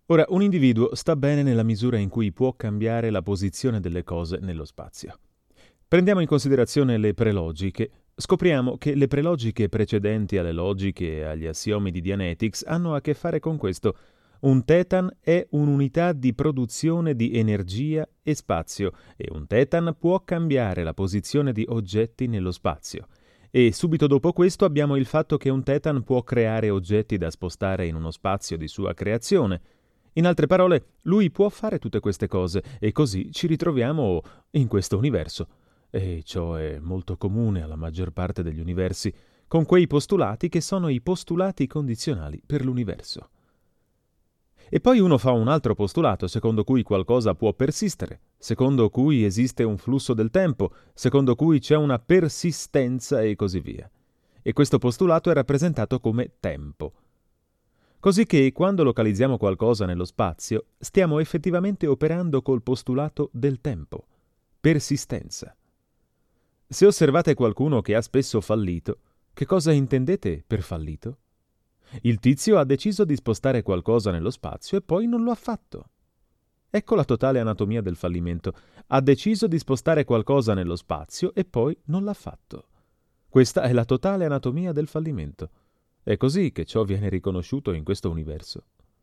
Ora, un individuo sta bene nella misura in cui può cambiare la posizione delle cose nello spazio. Prendiamo in considerazione le prelogiche. Scopriamo che le prelogiche precedenti alle logiche e agli assiomi di Dianetics hanno a che fare con questo. Un tetan è un'unità di produzione di energia e spazio e un tetan può cambiare la posizione di oggetti nello spazio. E subito dopo questo abbiamo il fatto che un tetan può creare oggetti da spostare in uno spazio di sua creazione. In altre parole, lui può fare tutte queste cose e così ci ritroviamo in questo universo. E ciò è molto comune alla maggior parte degli universi, con quei postulati che sono i postulati condizionali per l'universo. E poi uno fa un altro postulato, secondo cui qualcosa può persistere, secondo cui esiste un flusso del tempo, secondo cui c'è una persistenza e così via. E questo postulato è rappresentato come tempo. Così che quando localizziamo qualcosa nello spazio, stiamo effettivamente operando col postulato del tempo, persistenza. Se osservate qualcuno che ha spesso fallito, che cosa intendete per fallito? Il tizio ha deciso di spostare qualcosa nello spazio e poi non lo ha fatto. Ecco la totale anatomia del fallimento. Ha deciso di spostare qualcosa nello spazio e poi non l'ha fatto. Questa è la totale anatomia del fallimento. È così che ciò viene riconosciuto in questo universo.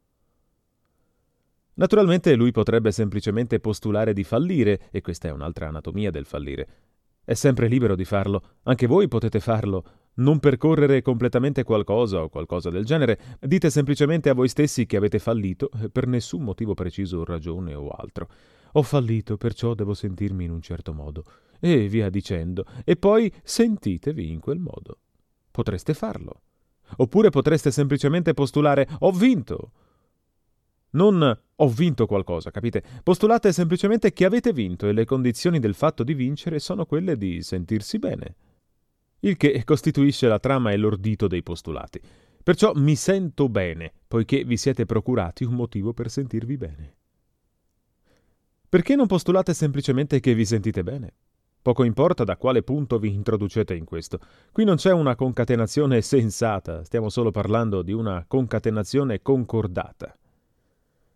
Naturalmente lui potrebbe semplicemente postulare di fallire, e questa è un'altra anatomia del fallire. È sempre libero di farlo, anche voi potete farlo. Non percorrere completamente qualcosa o qualcosa del genere, dite semplicemente a voi stessi che avete fallito per nessun motivo preciso o ragione o altro. Ho fallito, perciò devo sentirmi in un certo modo, e via dicendo, e poi sentitevi in quel modo. Potreste farlo. Oppure potreste semplicemente postulare ho vinto. Non ho vinto qualcosa, capite? Postulate semplicemente che avete vinto e le condizioni del fatto di vincere sono quelle di sentirsi bene. Il che costituisce la trama e l'ordito dei postulati. Perciò mi sento bene, poiché vi siete procurati un motivo per sentirvi bene. Perché non postulate semplicemente che vi sentite bene? Poco importa da quale punto vi introducete in questo. Qui non c'è una concatenazione sensata, stiamo solo parlando di una concatenazione concordata.